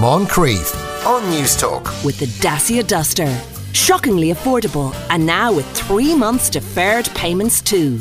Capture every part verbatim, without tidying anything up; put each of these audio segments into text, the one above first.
Moncrief on News Talk. With the Dacia Duster. Shockingly affordable, and now with three months deferred payments too.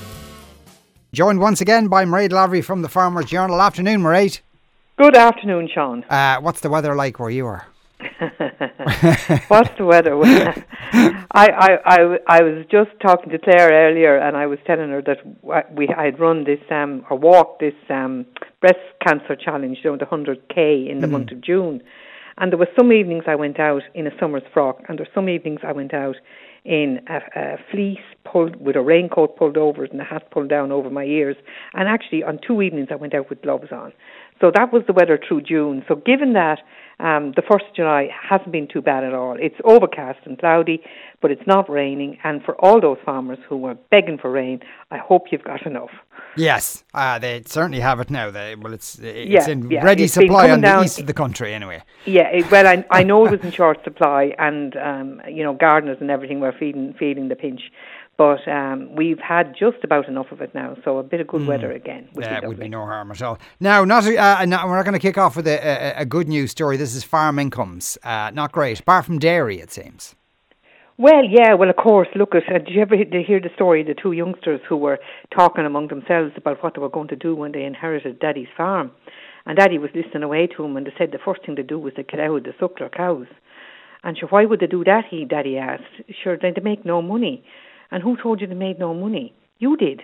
Joined once again by Mairead Lavery from the Farmers Journal. Afternoon, Mairead. Good afternoon, Sean. Uh, what's the weather like where you are? What's the weather? I, I, I, I was just talking to Claire earlier, and I was telling her that we I had run this um, or walked this um, breast cancer challenge, you know, the one hundred K in the mm. month of June. And there were some evenings I went out in a summer's frock, and there were some evenings I went out in a, a fleece pulled with a raincoat pulled over it and a hat pulled down over my ears. And actually, on two evenings I went out with gloves on. So that was the weather through June. So given that, um, the first of July hasn't been too bad at all. It's overcast and cloudy, but it's not raining. And for all those farmers who were begging for rain, I hope you've got enough. Yes, uh, they certainly have it now. They, well, it's it's yeah, in yeah. ready it's supply on the down, east of the country anyway. Yeah, it, well, I, I know it was in short supply, and um, you know, gardeners and everything were feeling feeling the pinch. But um, we've had just about enough of it now, so a bit of good mm. weather again would yeah, be would be no harm at all. Now, not uh, no, we're not going to kick off with a, a, a good news story. This is farm incomes, uh, not great, apart from dairy, it seems. Well, yeah, well, of course, look at, uh, did you ever hear the story of the two youngsters who were talking among themselves about what they were going to do when they inherited Daddy's farm? And Daddy was listening away to him, and they said the first thing to do was to get out the suckler cows. And sure, why would they do that, he, Daddy asked? Sure, then they make no money. And who told you they made no money? You did.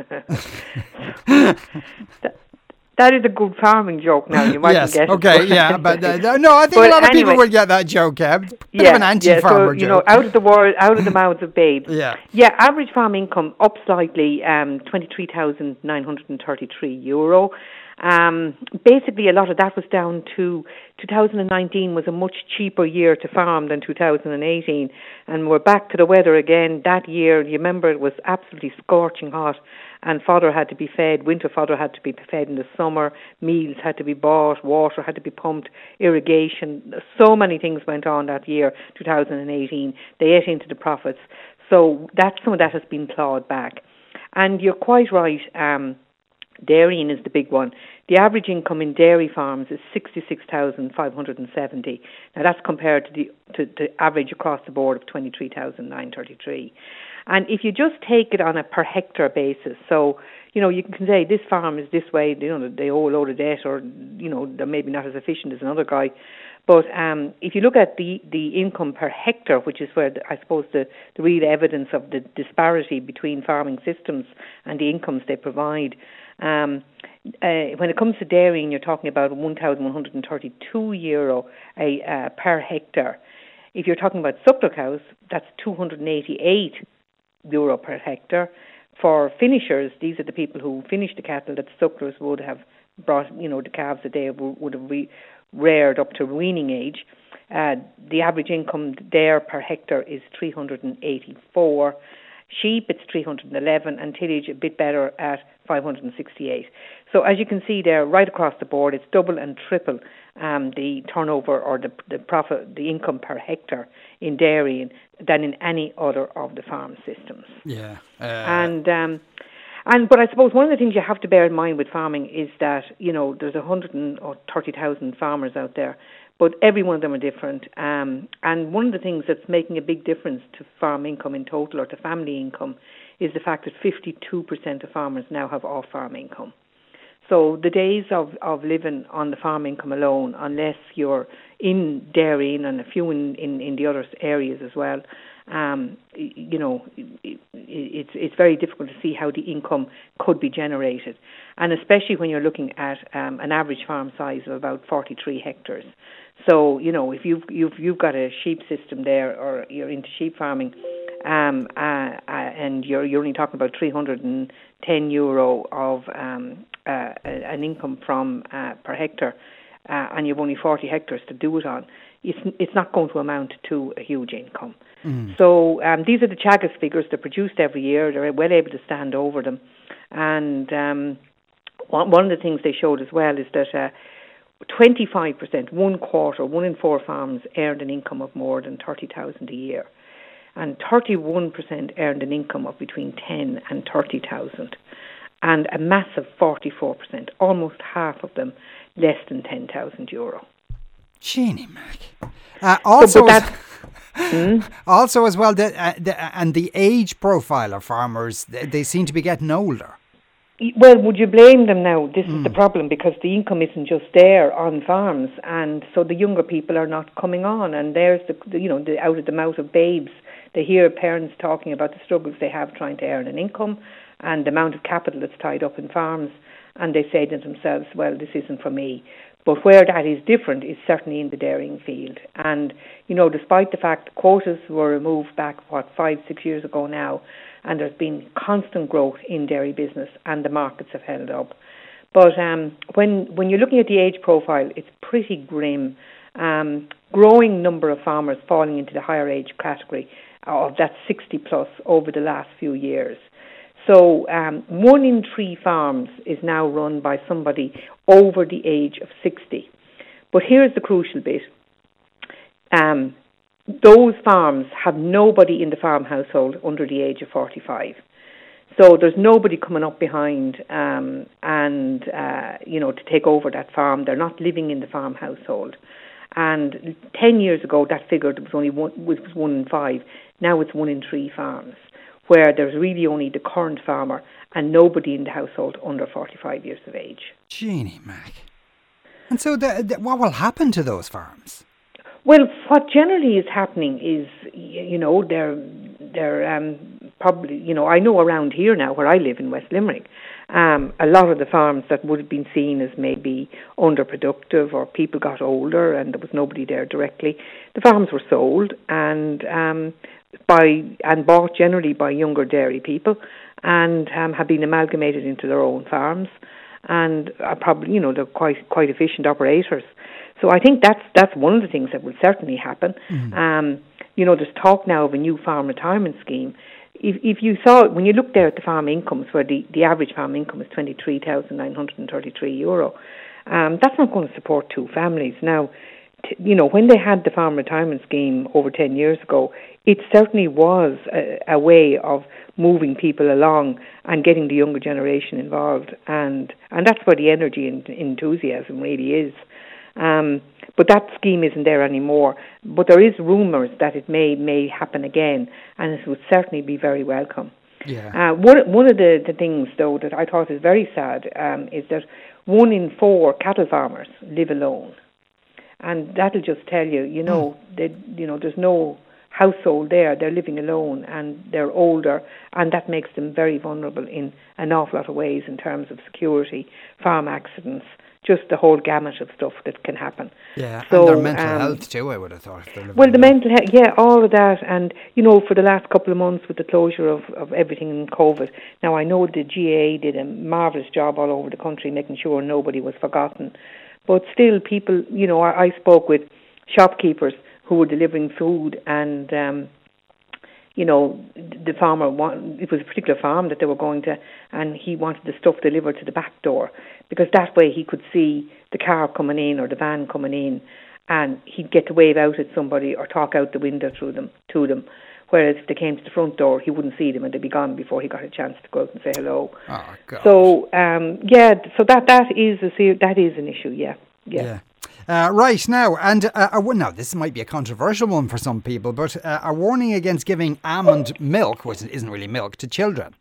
that, that is a good farming joke now. You mightn't yes, get it. okay, yeah. But uh, no, I think but a lot of anyway, people will get that joke, Kev. Bit yeah, of an anti-farmer yeah, so, you joke. know, out of the world, out of the mouths of babes. Yeah. Yeah, average farm income up slightly, um, twenty-three thousand nine hundred thirty-three euro. Um, basically, a lot of that was down to two thousand nineteen was a much cheaper year to farm than two thousand eighteen, and we're back to the weather again. That year, you remember, it was absolutely scorching hot, and fodder had to be fed, winter fodder had to be fed in the summer, meals had to be bought, water had to be pumped, irrigation, so many things went on that year, two thousand eighteen. They ate into the profits, so that some of that has been clawed back. And you're quite right, um, dairying is the big one. The average income in dairy farms is sixty-six thousand five hundred seventy. Now that's compared to the to the average across the board of twenty-three thousand nine hundred thirty-three. And if you just take it on a per hectare basis, so, you know, you can say this farm is this way, you know, they owe a load of debt, or, you know, they're maybe not as efficient as another guy. But um, if you look at the, the income per hectare, which is where the, I suppose the, the real evidence of the disparity between farming systems and the incomes they provide, um, uh, when it comes to dairying, you're talking about one thousand one hundred thirty-two euro a, uh, per hectare. If you're talking about suckler cows, that's two hundred eighty-eight euro per hectare. For finishers, these are the people who finish the cattle that sucklers would have brought, you know, the calves that they would have re- reared up to weaning age. Uh, the average income there per hectare is three hundred eighty-four. Sheep, it's three hundred eleven, and tillage a bit better at five hundred sixty-eight. So as you can see there, right across the board, it's double and triple um, the turnover or the the profit, the income per hectare in dairying than in any other of the farm systems. Yeah. Uh... And um, and but I suppose one of the things you have to bear in mind with farming is that, you know, there's one hundred thirty thousand farmers out there, but every one of them are different. Um, and one of the things that's making a big difference to farm income in total, or to family income, is the fact that fifty-two percent of farmers now have off-farm income. So the days of, of living on the farm income alone, unless you're in dairying and a few in, in, in the other areas as well, um, you know, it, it's it's very difficult to see how the income could be generated. And especially when you're looking at um, an average farm size of about forty-three hectares. So, you know, if you've, you've, you've got a sheep system there, or you're into sheep farming, um, uh, uh, and you're, you're only talking about three hundred ten euro of um, uh, an income from uh, per hectare, uh, and you've only forty hectares to do it on, it's, it's not going to amount to a huge income. Mm. So um, these are the Teagasc figures. They're produced every year. They're well able to stand over them. And um, one, one of the things they showed as well is that uh, twenty-five percent, one quarter, one in four farms earned an income of more than thirty thousand a year. And thirty-one percent earned an income of between ten and thirty thousand. And a massive forty-four percent, almost half of them, less than ten thousand euro. Jeannie Mac. Uh, also, So, but as, also as well, the, uh, the, and the age profile of farmers, they, they seem to be getting older. Well, would you blame them now? This mm. is the problem, because the income isn't just there on farms, and so the younger people are not coming on. And there's the, the you know, the out of the mouth of babes, they hear parents talking about the struggles they have trying to earn an income and the amount of capital that's tied up in farms, and they say to themselves, "Well, this isn't for me." But where that is different is certainly in the dairying field. And you know, despite the fact quotas were removed back what five, six years ago now, and there's been constant growth in dairy business, and the markets have held up. But um, when when you're looking at the age profile, it's pretty grim. Um, growing number of farmers falling into the higher age category of that sixty plus over the last few years. So um, one in three farms is now run by somebody over the age of sixty. But here's the crucial bit. Um, Those farms have nobody in the farm household under the age of forty-five. So there's nobody coming up behind um, and, uh, you know, to take over that farm. They're not living in the farm household. And ten years ago, that figure was only one, was one in five. Now it's one in three farms, where there's really only the current farmer and nobody in the household under forty-five years of age. Jeannie Mac. And so the, the, what will happen to those farms? Well, what generally is happening is, you know, they're they're um, probably, you know, I know around here now where I live in West Limerick, um, a lot of the farms that would have been seen as maybe underproductive, or people got older and there was nobody there directly, the farms were sold and um, by and bought generally by younger dairy people, and um, have been amalgamated into their own farms, and are probably, you know, they're quite quite efficient operators. So I think that's that's one of the things that will certainly happen. Mm. Um, you know, there's talk now of a new farm retirement scheme. If if you saw, when you look there at the farm incomes, where the, the average farm income is twenty-three thousand nine hundred thirty-three euro, um, that's not going to support two families. Now, t- you know, when they had the farm retirement scheme over ten years ago, it certainly was a, a way of moving people along and getting the younger generation involved. And, and that's where the energy and enthusiasm really is. Um, but that scheme isn't there anymore. But there is rumours that it may may happen again, and it would certainly be very welcome. Yeah. Uh, one one of the, the things, though, that I thought is very sad um, is that one in four cattle farmers live alone, and that'll just tell you, you know, mm. that you know there's no household there. They're living alone, and they're older, and that makes them very vulnerable in an awful lot of ways in terms of security, farm accidents, just the whole gamut of stuff that can happen. Yeah, so, and their mental um, health too, I would have thought. If they're living well, the alone. mental health, yeah, all of that. And, you know, for the last couple of months with the closure of, of everything in COVID, now I know the G A A did a marvellous job all over the country making sure nobody was forgotten. But still, people, you know, I, I spoke with shopkeepers who were delivering food, and um, you know, the farmer, want, it was a particular farm that they were going to, and he wanted the stuff delivered to the back door, because that way he could see the car coming in or the van coming in, and he'd get to wave out at somebody or talk out the window through them to them. Whereas if they came to the front door, he wouldn't see them and they'd be gone before he got a chance to go out and say hello. Oh, God. So um, yeah, so that that is a that is an issue. Yeah, yeah. yeah. Uh, right, now, and uh, uh, now this might be a controversial one for some people, but uh, a warning against giving almond milk, which isn't really milk, to children.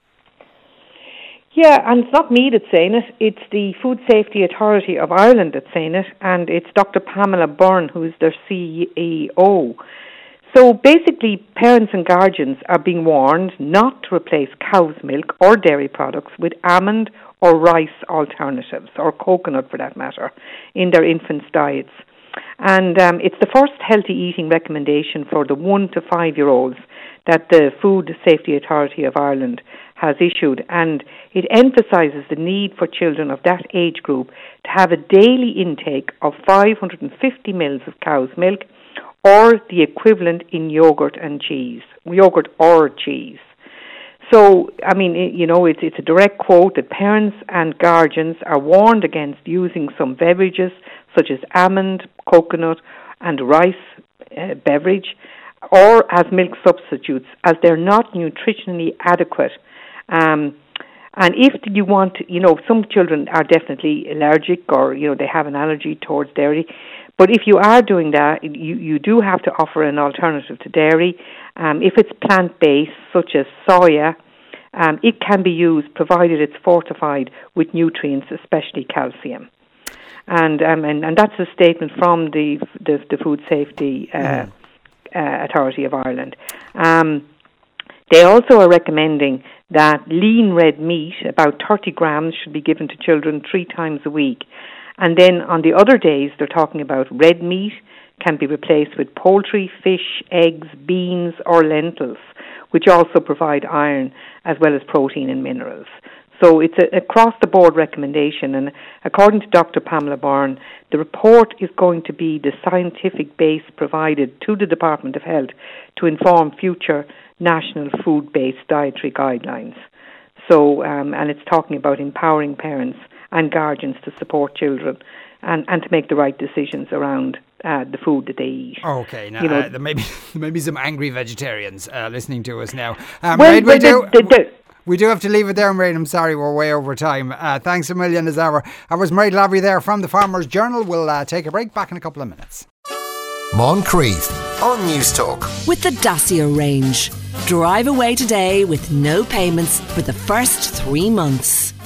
Yeah, and it's not me that's saying it, it's the Food Safety Authority of Ireland that's saying it, and it's Doctor Pamela Byrne, who's their C E O. So basically, parents and guardians are being warned not to replace cow's milk or dairy products with almond or rice alternatives, or coconut for that matter, in their infants' diets. And um, it's the first healthy eating recommendation for the one to five-year-olds that the Food Safety Authority of Ireland has issued, and it emphasises the need for children of that age group to have a daily intake of five hundred fifty mils of cow's milk, or the equivalent in yogurt and cheese, yogurt or cheese. So, I mean, it, you know, it's it's a direct quote that parents and guardians are warned against using some beverages such as almond, coconut and rice uh, beverage, or as milk substitutes, as they're not nutritionally adequate. Um, and if you want, you know, some children are definitely allergic, or, you know, they have an allergy towards dairy, But if you are doing that, you, you do have to offer an alternative to dairy. Um, if it's plant-based, such as soya, um, it can be used provided it's fortified with nutrients, especially calcium. And um, and, and that's a statement from the the, the Food Safety uh, mm. uh, Authority of Ireland. Um, they also are recommending that lean red meat, about thirty grams, should be given to children three times a week. And then on the other days, they're talking about red meat can be replaced with poultry, fish, eggs, beans or lentils, which also provide iron as well as protein and minerals. So it's a across-the-board recommendation, and according to Doctor Pamela Byrne, the report is going to be the scientific base provided to the Department of Health to inform future national food-based dietary guidelines. So, um, and it's talking about empowering parents and guardians to support children and, and to make the right decisions around uh, the food that they eat. Okay, now you know, uh, there may be there may be some angry vegetarians uh, listening to us now. Um, well, Mairead, we do. The, the, the, We do have to leave it there, Mairead. I'm sorry, we're way over time. Uh, thanks a million as ever. I was Mairead Lavery there from the Farmers Journal. We'll uh, take a break, back in a couple of minutes. Moncrief on News Talk. With the Dacia range. Drive away today with no payments for the first three months.